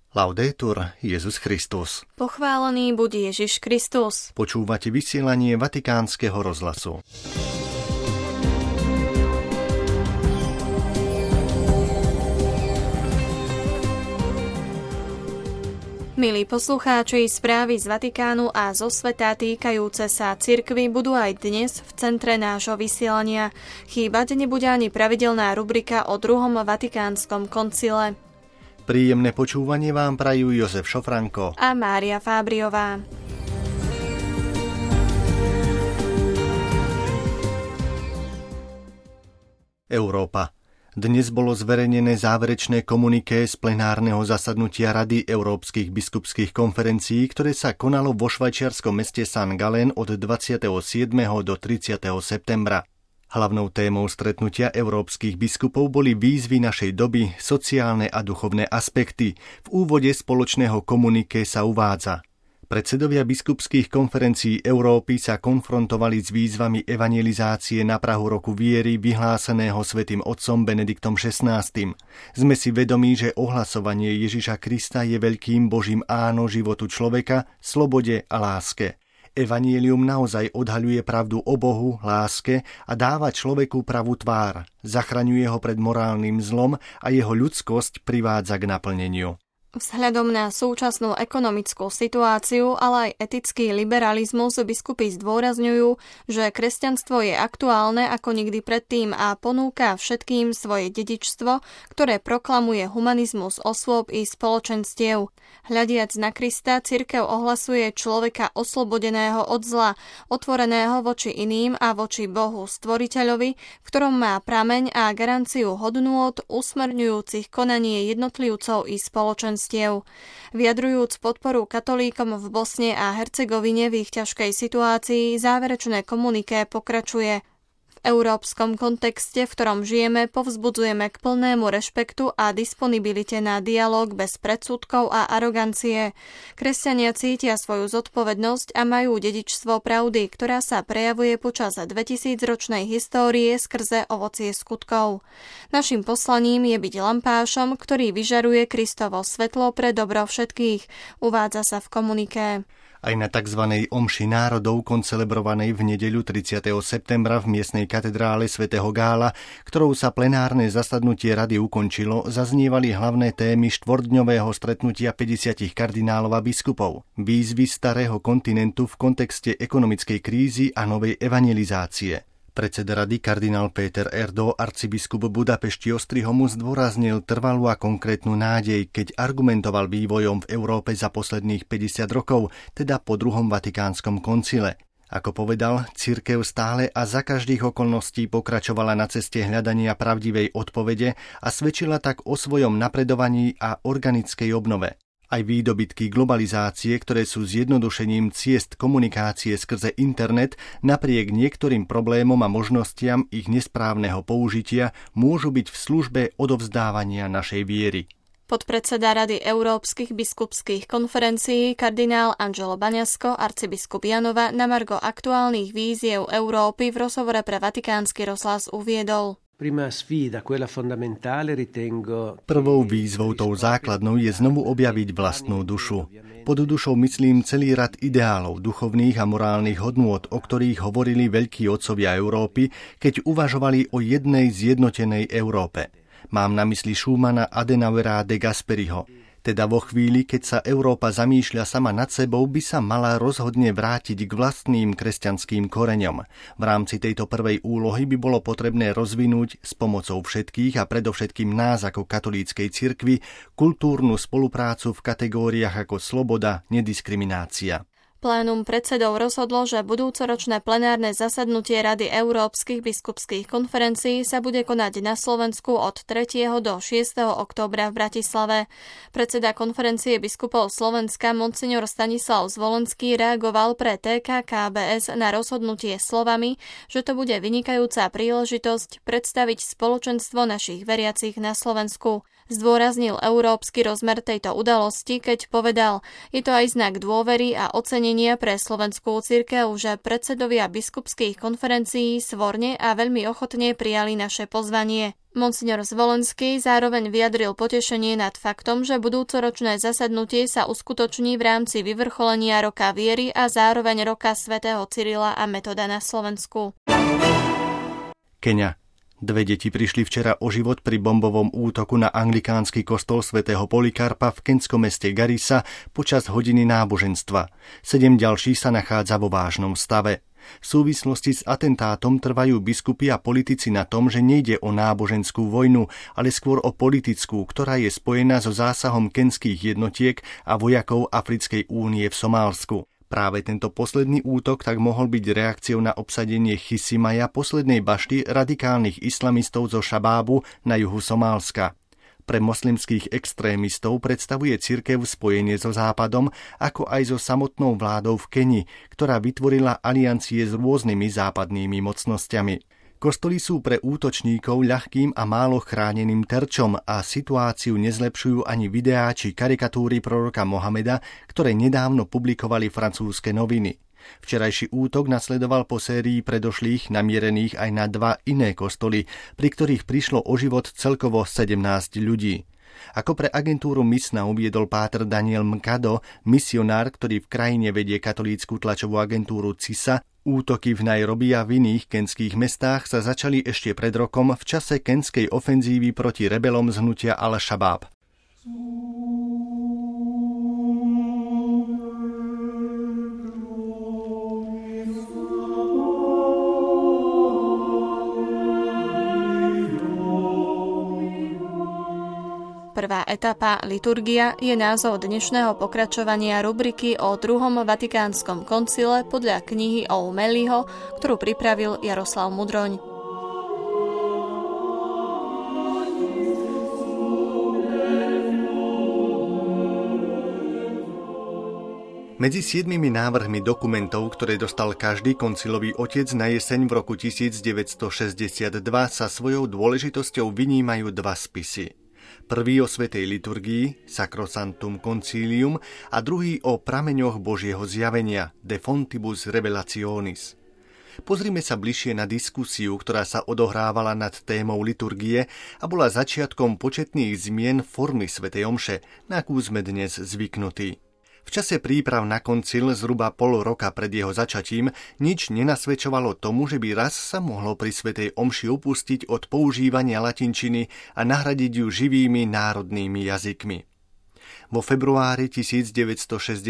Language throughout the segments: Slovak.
Laudetur Jesus Christus. Pochválený buď Ježiš Kristus. Počúvate vysielanie Vatikánskeho rozhlasu. Milí poslucháči, správy z Vatikánu a zo sveta týkajúce sa cirkvi budú aj dnes v centre nášho vysielania. Chýbať nebude ani pravidelná rubrika o druhom Vatikánskom koncile. Príjemné počúvanie vám prajú Jozef Šofranko a Mária Fábriová. Európa. Dnes bolo zverejnené záverečné komuniké z plenárneho zasadnutia Rady Európskych biskupských konferencií, ktoré sa konalo vo švajčiarskom meste St. Gallen od 27. do 30. septembra. Hlavnou témou stretnutia európskych biskupov boli výzvy našej doby, sociálne a duchovné aspekty. V úvode spoločného komuniké sa uvádza: predsedovia biskupských konferencií Európy sa konfrontovali s výzvami evangelizácie na prahu roku viery vyhláseného svätým otcom Benediktom XVI. Sme si vedomí, že ohlasovanie Ježiša Krista je veľkým Božím áno životu človeka, slobode a láske. Evanjelium naozaj odhaľuje pravdu o Bohu, láske a dáva človeku pravú tvár. Zachraňuje ho pred morálnym zlom a jeho ľudskosť privádza k naplneniu. Vzhľadom na súčasnú ekonomickú situáciu, ale aj etický liberalizmus biskupy zdôrazňujú, že kresťanstvo je aktuálne ako nikdy predtým a ponúka všetkým svoje dedičstvo, ktoré proklamuje humanizmus osôb i spoločenstiev. Hľadiac na Krista, cirkev ohlasuje človeka oslobodeného od zla, otvoreného voči iným a voči Bohu Stvoriteľovi, v ktorom má prameň a garanciu hodnôt usmerňujúcich konanie jednotlivcov i spoločenstiev. Vyjadrujúc podporu katolíkom v Bosne a Hercegovine v ich ťažkej situácii, záverečné komuniké pokračuje: v európskom kontexte, v ktorom žijeme, povzbudzujeme k plnému rešpektu a disponibilite na dialóg bez predsudkov a arogancie. Kresťania cítia svoju zodpovednosť a majú dedičstvo pravdy, ktorá sa prejavuje počas 2000-ročnej histórie skrze ovocie skutkov. Naším poslaním je byť lampášom, ktorý vyžaruje Kristovo svetlo pre dobro všetkých, uvádza sa v komuniké. Aj na tzv. Omši národov, koncelebrovanej v nedeľu 30. septembra v miestnej katedrále svätého Gála, ktorou sa plenárne zasadnutie rady ukončilo, zaznievali hlavné témy štvorťdňového stretnutia 50 kardinálov a biskupov. Výzvy starého kontinentu v kontexte ekonomickej krízy a novej evangelizácie. Predseda rady kardinál Péter Erdő, arcibiskup Budapešti Ostrihomu, zdôraznil trvalú a konkrétnu nádej, keď argumentoval vývojom v Európe za posledných 50 rokov, teda po druhom Vatikánskom koncile. Ako povedal, cirkev stále a za každých okolností pokračovala na ceste hľadania pravdivej odpovede a svedčila tak o svojom napredovaní a organickej obnove. Aj výdobytky globalizácie, ktoré sú zjednodušením ciest komunikácie skrze internet, napriek niektorým problémom a možnostiam ich nesprávneho použitia, môžu byť v službe odovzdávania našej viery. Podpredseda Rady Európskych biskupských konferencií kardinál Angelo Baňasko, arcibiskup Janova, na margo aktuálnych víziev Európy v rozhovore pre Vatikánsky rozhlas uviedol: prvou výzvou, tou základnou, je znovu objaviť vlastnú dušu. Pod dušou myslím celý rad ideálov, duchovných a morálnych hodnôt, o ktorých hovorili veľkí otcovia Európy, keď uvažovali o jednej zjednotenej Európe. Mám na mysli Schumana, Adenauera, de Gasperiho. Teda vo chvíli, keď sa Európa zamýšľa sama nad sebou, by sa mala rozhodne vrátiť k vlastným kresťanským koreňom. V rámci tejto prvej úlohy by bolo potrebné rozvinúť s pomocou všetkých a predovšetkým nás ako katolíckej cirkvi kultúrnu spoluprácu v kategóriách ako sloboda, nediskriminácia. Plénum predsedov rozhodlo, že budúcoročné plenárne zasadnutie Rady Európskych biskupských konferencií sa bude konať na Slovensku od 3. do 6. októbra v Bratislave. Predseda konferencie biskupov Slovenska monsignor Stanislav Zvolenský reagoval pre TK-KBS na rozhodnutie slovami, že to bude vynikajúca príležitosť predstaviť spoločenstvo našich veriacich na Slovensku. Zdôraznil európsky rozmer tejto udalosti, keď povedal, je to aj znak dôvery a ocenenia pre slovenskú cirkev, že predsedovia biskupských konferencií svorne a veľmi ochotne prijali naše pozvanie. Monsignor Zvolenský zároveň vyjadril potešenie nad faktom, že budúcoročné zasadnutie sa uskutoční v rámci vyvrcholenia roka viery a zároveň roka svätého Cyrila a Metoda na Slovensku. Keňa. 2 deti prišli včera o život pri bombovom útoku na anglikánsky kostol svätého Polikarpa v keňskom meste Garissa počas hodiny náboženstva. 7 ďalších sa nachádza vo vážnom stave. V súvislosti s atentátom trvajú biskupy a politici na tom, že nejde o náboženskú vojnu, ale skôr o politickú, ktorá je spojená so zásahom keňských jednotiek a vojakov Africkej únie v Somálsku. Práve tento posledný útok tak mohol byť reakciou na obsadenie Chisimaja, poslednej bašty radikálnych islamistov zo Šabábu na juhu Somálska. Pre moslimských extrémistov predstavuje cirkev spojenie so Západom, ako aj so samotnou vládou v Keni, ktorá vytvorila aliancie s rôznymi západnými mocnosťami. Kostoly sú pre útočníkov ľahkým a málo chráneným terčom a situáciu nezlepšujú ani videá či karikatúry proroka Mohameda, ktoré nedávno publikovali francúzske noviny. Včerajší útok nasledoval po sérii predošlých namierených aj na 2 iné kostoly, pri ktorých prišlo o život celkovo 17 ľudí. Ako pre agentúru Misna uviedol páter Daniel Mkado, misionár, ktorý v krajine vedie katolícku tlačovú agentúru CISA, útoky v Nairobi a v iných kenských mestách sa začali ešte pred rokom v čase kenskej ofenzívy proti rebelom z hnutia Al-Shabaab. Prvá etapa, liturgia, je názov dnešného pokračovania rubriky o druhom Vatikánskom koncile podľa knihy O'Malleyho, ktorú pripravil Jaroslav Mudroň. Medzi 7 návrhmi dokumentov, ktoré dostal každý koncilový otec na jeseň v roku 1962, sa svojou dôležitosťou vynímajú 2 spisy. Prvý o svätej liturgii, Sacrosanctum Concilium, a druhý o prameňoch Božieho zjavenia, De Fontibus Revelationis. Pozrime sa bližšie na diskusiu, ktorá sa odohrávala nad témou liturgie a bola začiatkom početných zmien formy svätej omše, na akú sme dnes zvyknutí. V čase príprav na koncil zhruba pol roka pred jeho začatím nič nenasvedčovalo tomu, že by raz sa mohlo pri svätej omši upustiť od používania latinčiny a nahradiť ju živými národnými jazykmi. Vo februári 1962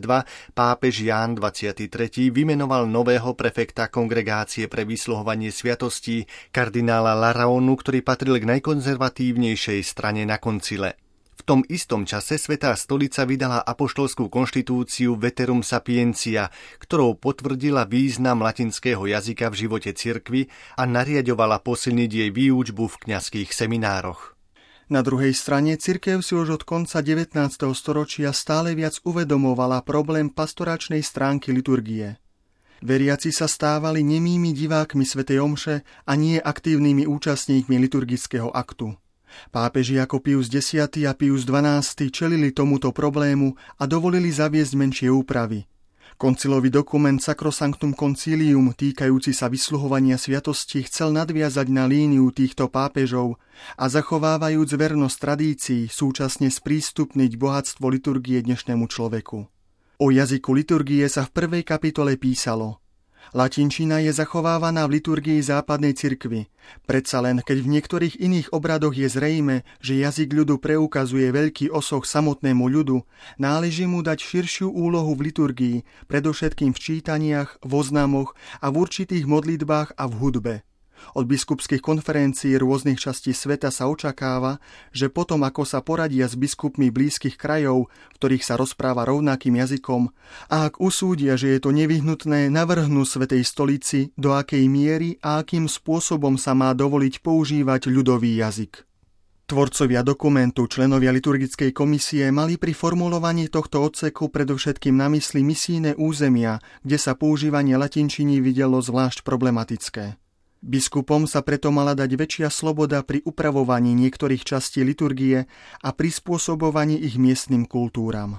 pápež Ján XXIII vymenoval nového prefekta Kongregácie pre vysluhovanie sviatostí, kardinála Laraonu, ktorý patril k najkonzervatívnejšej strane na koncile. V tom istom čase Svätá stolica vydala apoštolskú konštitúciu Veterum Sapientia, ktorou potvrdila význam latinského jazyka v živote cirkvi a nariaďovala posilniť jej výučbu v kňazských seminároch. Na druhej strane cirkev si už od konca 19. storočia stále viac uvedomovala problém pastoračnej stránky liturgie. Veriaci sa stávali nemými divákmi svätej omše a nie aktívnymi účastníkmi liturgického aktu. Pápeži ako Pius X a Pius XII čelili tomuto problému a dovolili zaviesť menšie úpravy. Koncilový dokument Sacrosanctum Concilium týkajúci sa vysluhovania sviatostí chcel nadviazať na líniu týchto pápežov a zachovávajúc vernosť tradícií súčasne sprístupniť bohatstvo liturgie dnešnému človeku. O jazyku liturgie sa v 1. kapitole písalo: Latinčina je zachovávaná v liturgii západnej cirkvi. Predsa len, keď v niektorých iných obradoch je zrejme, že jazyk ľudu preukazuje veľký osoh samotnému ľudu, náleží mu dať širšiu úlohu v liturgii, predovšetkým v čítaniach, v oznamoch a v určitých modlitbách a v hudbe. Od biskupských konferencií rôznych častí sveta sa očakáva, že potom, ako sa poradia s biskupmi blízkych krajov, v ktorých sa rozpráva rovnakým jazykom, a ak usúdia, že je to nevyhnutné, navrhnú Svätej stolici, do akej miery a akým spôsobom sa má dovoliť používať ľudový jazyk. Tvorcovia dokumentu, členovia liturgickej komisie, mali pri formulovaní tohto odseku predovšetkým na mysli misijné územia, kde sa používanie latinčiny videlo zvlášť problematické. Biskupom sa preto mala dať väčšia sloboda pri upravovaní niektorých častí liturgie a prispôsobovaní ich miestnym kultúram.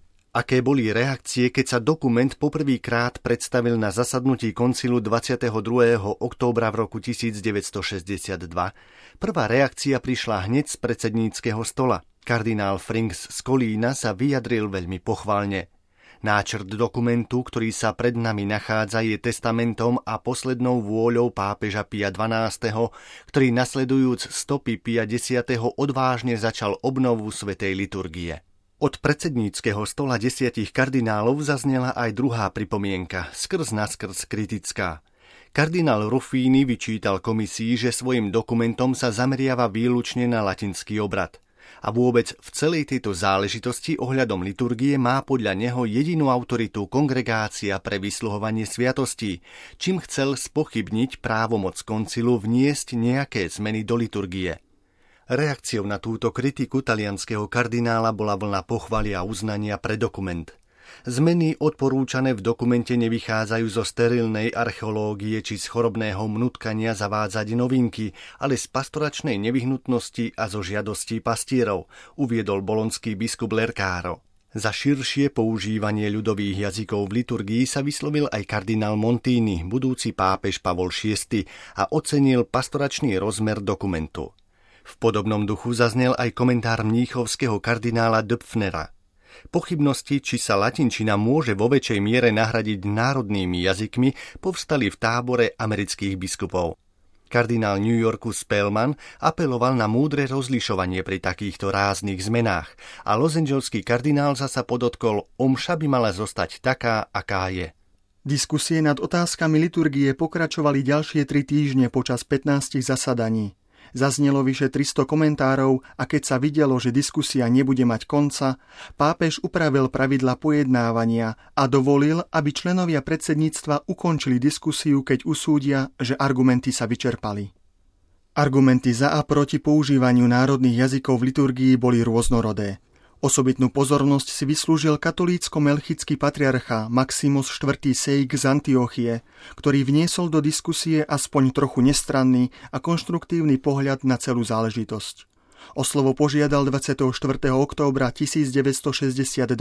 Aké boli reakcie, keď sa dokument poprvýkrát predstavil na zasadnutí koncilu 22. októbra v roku 1962? Prvá reakcia prišla hneď z predsedníckeho stola. Kardinál Frings z Kolína sa vyjadril veľmi pochválne. Náčrt dokumentu, ktorý sa pred nami nachádza, je testamentom a poslednou vôľou pápeža Pia XII., ktorý nasledujúc stopy Pia X. odvážne začal obnovu svätej liturgie. Od predsedníckeho stola 10 kardinálov zaznela aj druhá pripomienka, skrz naskrz kritická. Kardinál Ruffini vyčítal komisii, že svojim dokumentom sa zameriava výlučne na latinský obrad. A vôbec v celej tejto záležitosti ohľadom liturgie má podľa neho jedinú autoritu Kongregácia pre vysluhovanie sviatostí, čím chcel spochybniť právomoc koncilu vniesť nejaké zmeny do liturgie. Reakciou na túto kritiku talianskeho kardinála bola vlna pochvaly a uznania pre dokument. Zmeny odporúčané v dokumente nevychádzajú zo sterilnej archeológie či z chorobného mnutkania zavádzať novinky, ale z pastoračnej nevyhnutnosti a zo žiadostí pastierov, uviedol bolonský biskup Lercaro. Za širšie používanie ľudových jazykov v liturgii sa vyslovil aj kardinál Montini, budúci pápež Pavol VI, a ocenil pastoračný rozmer dokumentu. V podobnom duchu zaznel aj komentár mníchovského kardinála Döpfnera. Pochybnosti, či sa latinčina môže vo väčšej miere nahradiť národnými jazykmi, povstali v tábore amerických biskupov. Kardinál New Yorku Spellman apeloval na múdre rozlišovanie pri takýchto ráznych zmenách a losangelský kardinál zasa podotkol, omša by mala zostať taká, aká je. Diskusie nad otázkami liturgie pokračovali ďalšie 3 týždne počas 15 zasadaní. Zaznelo vyše 300 komentárov a keď sa videlo, že diskusia nebude mať konca, pápež upravil pravidla pojednávania a dovolil, aby členovia predsedníctva ukončili diskusiu, keď usúdia, že argumenty sa vyčerpali. Argumenty za a proti používaniu národných jazykov v liturgii boli rôznorodé. Osobitnú pozornosť si vyslúžil katolícko-melchický patriarcha Maximus IV. Sejk z Antiochie, ktorý vniesol do diskusie aspoň trochu nestranný a konštruktívny pohľad na celú záležitosť. O slovo požiadal 24. októbra 1962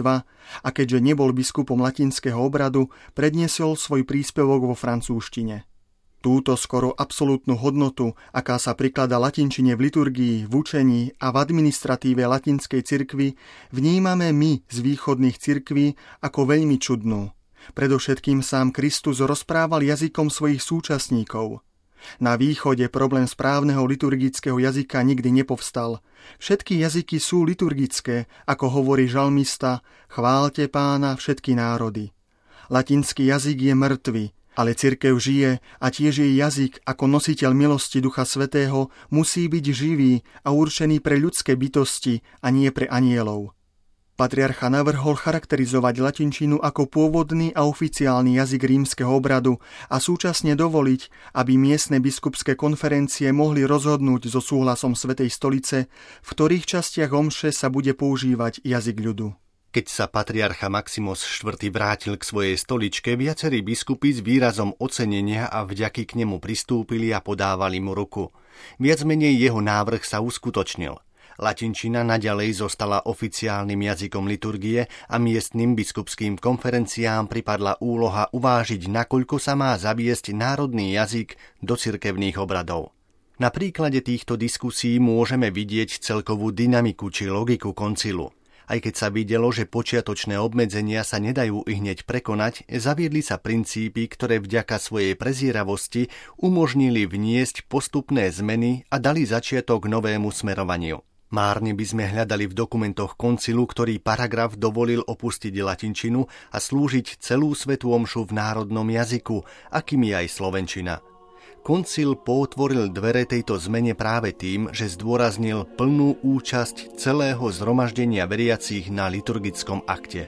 a keďže nebol biskupom latinského obradu, predniesol svoj príspevok vo francúzštine. Túto skoro absolútnu hodnotu, aká sa prikladá latinčine v liturgii, v učení a v administratíve latinskej cirkvi, vnímame my z východných cirkví ako veľmi čudnú. Predovšetkým sám Kristus rozprával jazykom svojich súčasníkov. Na východe problém správneho liturgického jazyka nikdy nepovstal. Všetky jazyky sú liturgické, ako hovorí žalmista, chváľte Pána všetky národy. Latinský jazyk je mŕtvy, ale cirkev žije a tiež jej jazyk ako nositeľ milosti Ducha Svätého musí byť živý a určený pre ľudské bytosti a nie pre anielov. Patriarcha navrhol charakterizovať latinčinu ako pôvodný a oficiálny jazyk rímskeho obradu a súčasne dovoliť, aby miestne biskupské konferencie mohli rozhodnúť so súhlasom Svätej stolice, v ktorých častiach omše sa bude používať jazyk ľudu. Keď sa patriarcha Maximus IV. Vrátil k svojej stoličke, viacerí biskupy s výrazom ocenenia a vďaky k nemu pristúpili a podávali mu ruku. Viac menej jeho návrh sa uskutočnil. Latinčina naďalej zostala oficiálnym jazykom liturgie a miestnym biskupským konferenciám pripadla úloha uvážiť, nakoľko sa má zaviesť národný jazyk do cirkevných obradov. Na príklade týchto diskusí môžeme vidieť celkovú dynamiku či logiku koncilu. Aj keď sa videlo, že počiatočné obmedzenia sa nedajú ihneď prekonať, zaviedli sa princípy, ktoré vďaka svojej prezieravosti umožnili vniesť postupné zmeny a dali začiatok novému smerovaniu. Márne by sme hľadali v dokumentoch koncilu, ktorý paragraf dovolil opustiť latinčinu a slúžiť celú svätú omšu v národnom jazyku, akým je aj slovenčina. Koncil pootvoril dvere tejto zmene práve tým, že zdôraznil plnú účasť celého zhromaždenia veriacich na liturgickom akte.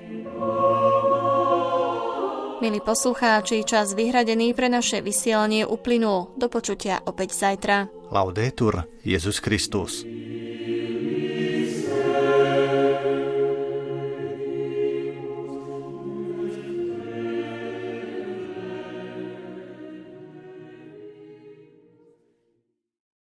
Milí poslucháči, čas vyhradený pre naše vysielanie uplynul. Do počutia opäť zajtra. Laudetur Jesus Christus.